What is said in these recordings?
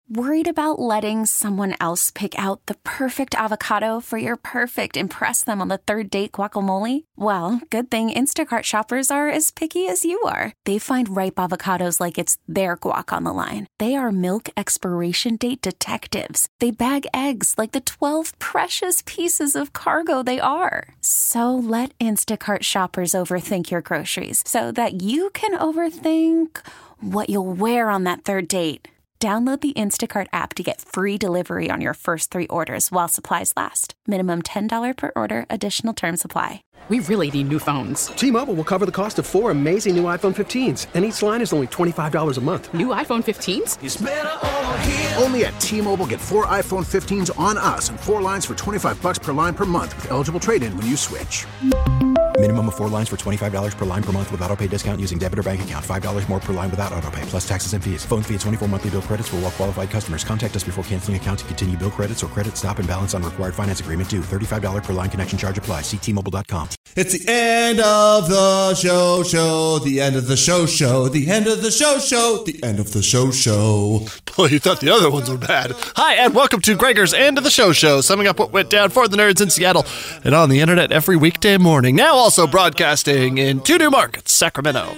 Worried about letting someone else pick out the perfect avocado for your perfect impress them on the third date guacamole? Well, good thing Instacart shoppers are as picky as you are. They find ripe avocados like it's their guac on the line. They are milk expiration date detectives. They bag eggs like the 12 precious pieces of cargo they are. So let Instacart shoppers overthink your groceries so that you can overthink what you'll wear on that third date. Download the Instacart app to get free delivery on your first 3 orders while supplies last. Minimum $10 per order. Additional terms apply. We really need new phones. T-Mobile will cover the cost of 4 amazing new iPhone 15s, and each line is only $25 a month. New iPhone 15s? It's better over here. Only at T-Mobile, get 4 iPhone 15s on us and 4 lines for $25 per line per month with eligible trade-in when you switch. Minimum of 4 lines for $25 per line per month with autopay discount using debit or bank account. $5 more per line without autopay, plus taxes and fees. Phone fee at 24 monthly bill credits for well-qualified customers. Contact us before canceling account to continue bill credits or credit stop and balance on required finance agreement due. $35 per line connection charge applies. See T-Mobile.com. It's the end of the show, the end of the show, the end of the show, the end of the show. Boy, you thought the other ones were bad. Hi, and welcome to Gregor's End of the Show, summing up what went down for the nerds in Seattle and on the internet every weekday morning. Now also broadcasting in 2 new markets, Sacramento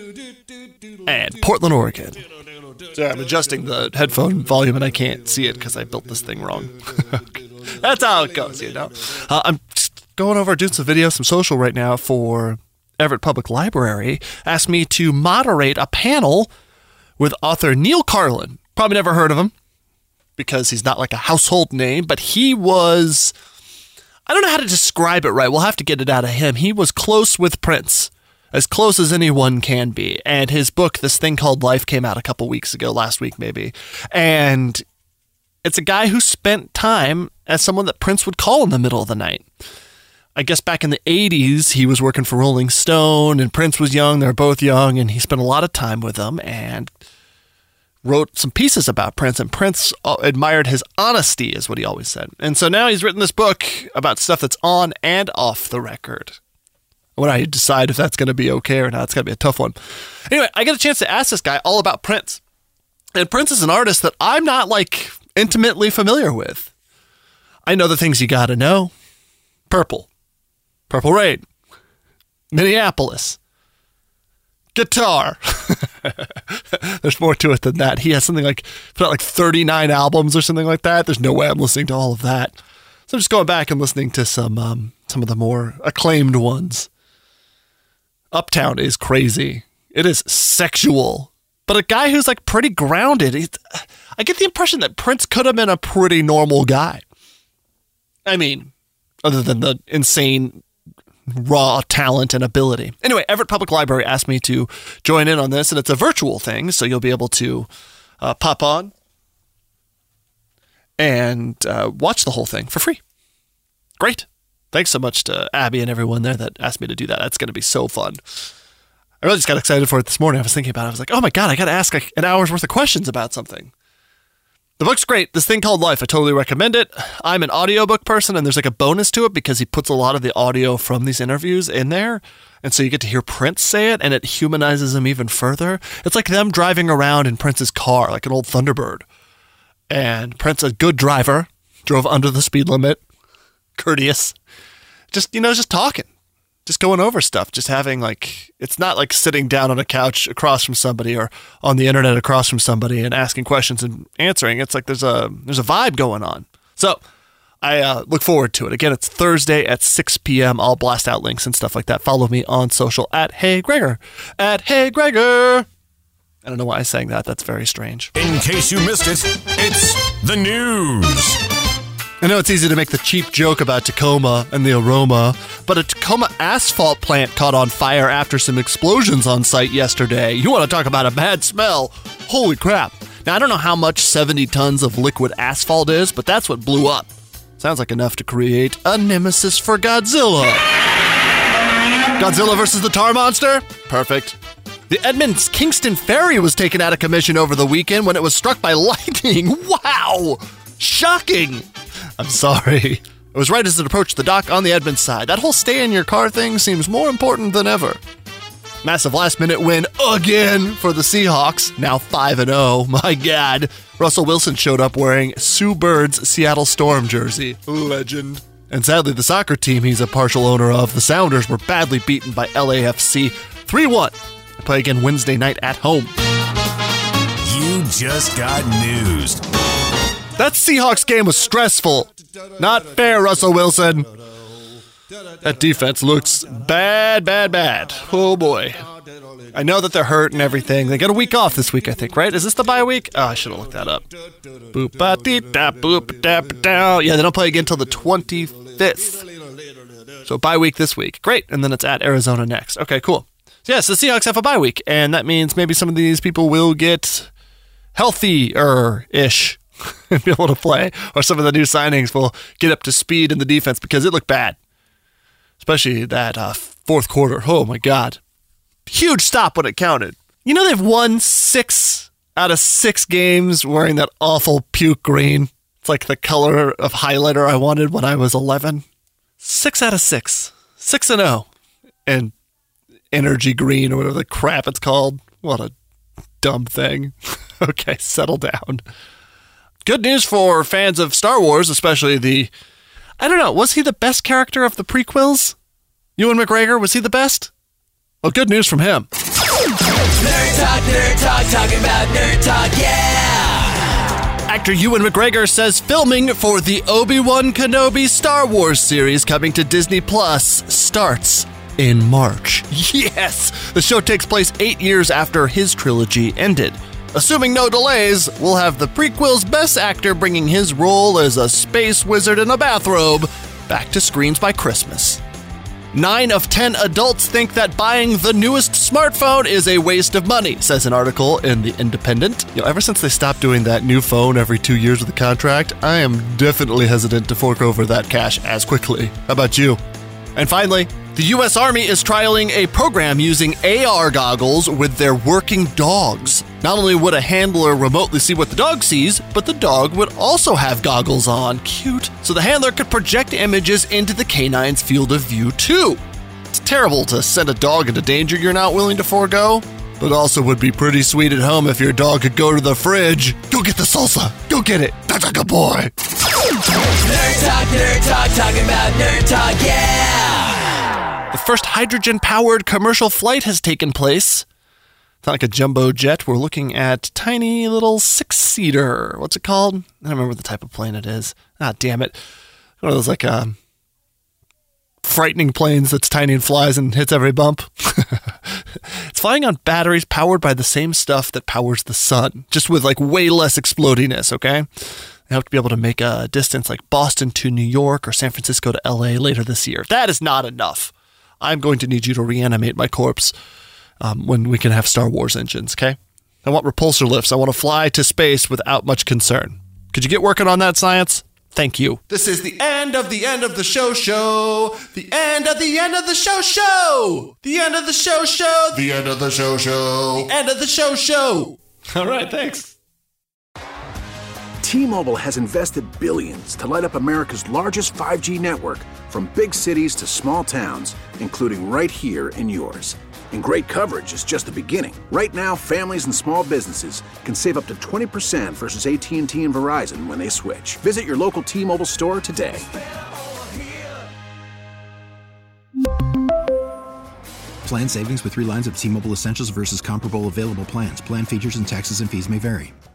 and Portland, Oregon. Sorry, I'm adjusting the headphone volume and I can't see it because I built this thing wrong. That's how it goes, you know. I'm just going over doing some video, some social right now for Everett Public Library. Asked me to moderate a panel with author Neil Carlin. Probably never heard of him because he's not like a household name, but he was, I don't know how to describe it right. We'll have to get it out of him. He was close with Prince, as close as anyone can be. And his book, This Thing Called Life, came out a couple weeks ago, last week maybe. And it's a guy who spent time as someone that Prince would call in the middle of the night. I guess back in the 80s, he was working for Rolling Stone, and Prince was young. They were both young, and he spent a lot of time with them and wrote some pieces about Prince, and Prince admired his honesty, is what he always said. And so now he's written this book about stuff that's on and off the record. When I decide if that's going to be okay or not, it's going to be a tough one. Anyway, I get a chance to ask this guy all about Prince. And Prince is an artist that I'm not, like, intimately familiar with. I know the things you got to know. Purple Rain, Minneapolis, guitar. There's more to it than that. He has something like, put out like 39 albums or something like that. There's no way I'm listening to all of that. So I'm just going back and listening to some of the more acclaimed ones. Uptown is crazy. It is sexual. But a guy who's like pretty grounded. I get the impression that Prince could have been a pretty normal guy. I mean, other than the insane raw talent and ability. Anyway, Everett Public Library asked me to join in on this, and it's a virtual thing, so you'll be able to pop on and watch the whole thing for free. Great. Thanks so much to Abby and everyone there that asked me to do that. That's going to be so fun. I really just got excited for it this morning. I was thinking about it. I was like, oh my God, I got to ask like an hour's worth of questions about something. The book's great. This Thing Called Life. I totally recommend it. I'm an audiobook person, and there's like a bonus to it because he puts a lot of the audio from these interviews in there. And so you get to hear Prince say it, and it humanizes him even further. It's like them driving around in Prince's car, like an old Thunderbird. And Prince, a good driver, drove under the speed limit, courteous. Just talking. Just going over stuff, just having like, it's not like sitting down on a couch across from somebody or on the internet across from somebody and asking questions and answering. It's like there's a vibe going on. So I look forward to it. Again, it's Thursday at 6 p.m. I'll blast out links and stuff like that. Follow me on social at HeyGregor. I don't know why I sang that. That's very strange. In case you missed it, it's the news. I know it's easy to make the cheap joke about Tacoma and the aroma, but a Tacoma asphalt plant caught on fire after some explosions on site yesterday. You want to talk about a bad smell? Holy crap. Now, I don't know how much 70 tons of liquid asphalt is, but that's what blew up. Sounds like enough to create a nemesis for Godzilla. Godzilla versus the Tar Monster? Perfect. The Edmonds Kingston Ferry was taken out of commission over the weekend when it was struck by lightning. Wow! Shocking! I'm sorry. It was right as it approached the dock on the Edmonds side. That whole stay in your car thing seems more important than ever. Massive last-minute win again for the Seahawks, now 5-0. My God. Russell Wilson showed up wearing Sue Bird's Seattle Storm jersey. Legend. And sadly, the soccer team he's a partial owner of, the Sounders, were badly beaten by LAFC 3-1. They play again Wednesday night at home. You just got newsed. That Seahawks game was stressful. Not fair, Russell Wilson. That defense looks bad. Oh, boy. I know that they're hurt and everything. They got a week off this week, I think, right? Is this the bye week? Oh, I should have looked that up. Yeah, they don't play again until the 25th. So bye week this week. Great. And then it's at Arizona next. Okay, cool. So yes, the Seahawks have a bye week, and that means maybe some of these people will get healthier-ish and be able to play, or some of the new signings will get up to speed in the defense because it looked bad. Especially that fourth quarter. Oh, my God. Huge stop when it counted. You know they've won 6 out of 6 games wearing that awful puke green. It's like the color of highlighter I wanted when I was 11. 6 out of 6. 6-0. And energy green or whatever the crap it's called. What a dumb thing. Okay, settle down. Good news for fans of Star Wars, especially I don't know, was he the best character of the prequels? Ewan McGregor, was he the best? Well, good news from him. Nerd talk, talking about nerd talk, yeah! Actor Ewan McGregor says filming for the Obi-Wan Kenobi Star Wars series coming to Disney Plus starts in March. Yes! The show takes place 8 years after his trilogy ended. Assuming no delays, we'll have the prequel's best actor bringing his role as a space wizard in a bathrobe back to screens by Christmas. 9 of 10 adults think that buying the newest smartphone is a waste of money, says an article in The Independent. Ever since they stopped doing that new phone every 2 years with a contract, I am definitely hesitant to fork over that cash as quickly. How about you? And finally, the U.S. Army is trialing a program using AR goggles with their working dogs. Not only would a handler remotely see what the dog sees, but the dog would also have goggles on. Cute. So the handler could project images into the canine's field of view too. It's terrible to send a dog into danger you're not willing to forego, but also would be pretty sweet at home if your dog could go to the fridge. Go get the salsa. Go get it. That's like a boy. Nerd talk, talking about nerd talk, yeah! The first hydrogen-powered commercial flight has taken place. It's not like a jumbo jet. We're looking at tiny little 6-seater. What's it called? I don't remember the type of plane it is. Ah, damn it. One of those like frightening planes that's tiny and flies and hits every bump. It's flying on batteries powered by the same stuff that powers the sun, just with like way less explodiness, okay? They hope to be able to make a distance like Boston to New York or San Francisco to LA later this year. If that is not enough, I'm going to need you to reanimate my corpse when we can have Star Wars engines, okay? I want repulsor lifts. I want to fly to space without much concern. Could you get working on that, science? Thank you. This is the end of the show. The end of the end of the show. The end of the show. The end of the show. The end of the show. All right, thanks. T-Mobile has invested billions to light up America's largest 5G network, from big cities to small towns, including right here in yours. And great coverage is just the beginning. Right now, families and small businesses can save up to 20% versus AT&T and Verizon when they switch. Visit your local T-Mobile store today. Plan savings with 3 lines of T-Mobile Essentials versus comparable available plans. Plan features and taxes and fees may vary.